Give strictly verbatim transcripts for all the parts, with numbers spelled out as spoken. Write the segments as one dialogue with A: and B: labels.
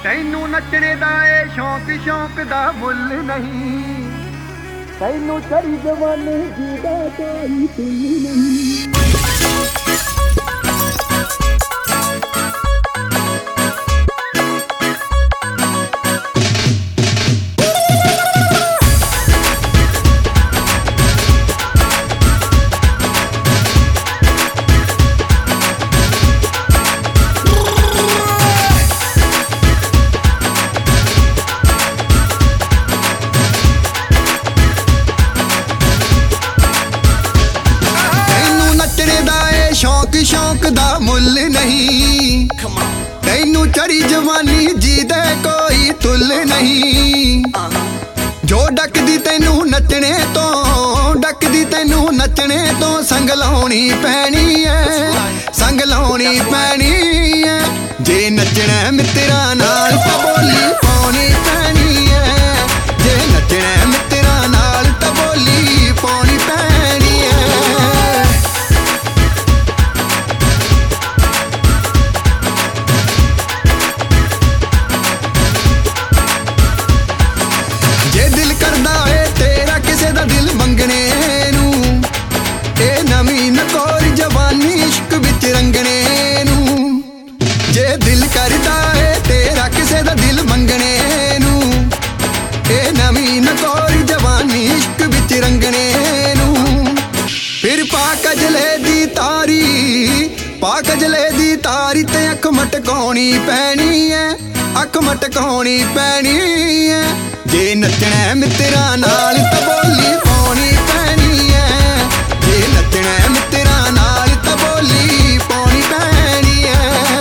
A: ਤੈਨੂੰ ਨੱਚਣੇ ਦਾ ਏ ਸ਼ੌਂਕ ਸ਼ੌਂਕ ਦਾ ਮੁੱਲ ਨਹੀਂ, ਤੈਨੂੰ ਚੜੀ ਜਵਾਨੀ ਜੀਦਾ ਕੋਈ ਤੁੱਲ ਨਹੀਂ। शौक दा मुल नहीं, तैनू चढ़ी जवानी जी दे कोई तुल नहीं। जो डकदी तैनू नचने तो डकदी तैनू नचने तो संग लाउणी पैनी है, संग लाउणी पैनी है। जे नचना मित्रा नाल तां बोली पाउणी पैनी है, जे नचना मित्रा नाल तां बोली पाउणी पैनी है। पा कजले दी तारी ते अख मटकाउणी पैनी है, अख मटकाउणी पैनी है। जे नचना मित्रा नाल तां बोली पाउणी पैनी है, जे नचना मित्रा नाल तां बोली पाउणी पैनी है।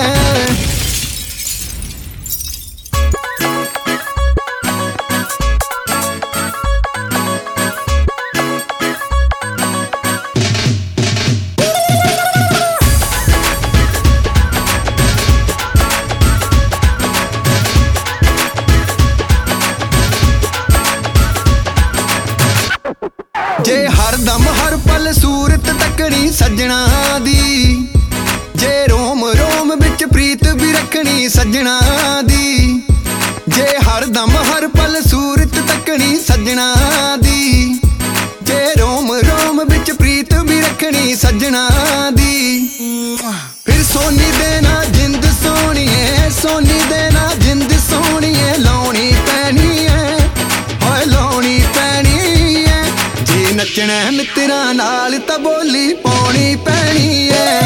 A: जे हर दम हर पल सूरत तकनी सजना दी, जे रोम रोम बिच प्रीत भी रखनी सजना दी। जे हर दम हर पल सूरत तकनी सजना दी, जे रोम रोम बिच प्रीत भी रखनी सजना दी। फिर सोनी देना जिंद सोनिए, सोनी देना जिंद सोनिए लाउणी पैनी है, होए लाउणी पैनी है। जे नचना मित्रा नाल तां बोली पाउणी पैनी है।